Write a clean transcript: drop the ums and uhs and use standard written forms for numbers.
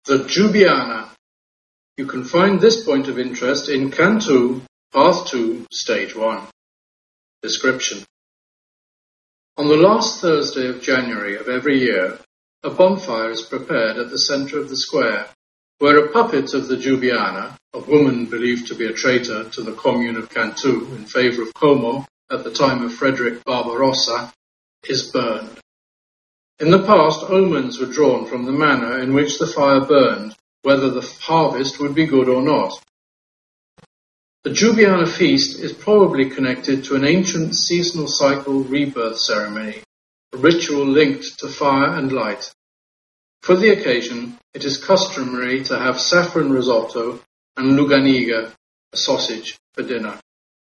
The Giubiana. You can find this point of interest in Cantu, Path 2, Stage 1. Description. On the last Thursday of January of every year, a bonfire is prepared at the centre of the square, where a puppet of the Giubiana, a woman believed to be a traitor to the commune of Cantu in favour of Como at the time of Frederick Barbarossa, is burned. In the past, omens were drawn from the manner in which the fire burned, whether the harvest would be good or not. The Giubiana feast is probably connected to an ancient seasonal cycle rebirth ceremony, a ritual linked to fire and light. For the occasion, it is customary to have saffron risotto and luganiga, a sausage, for dinner.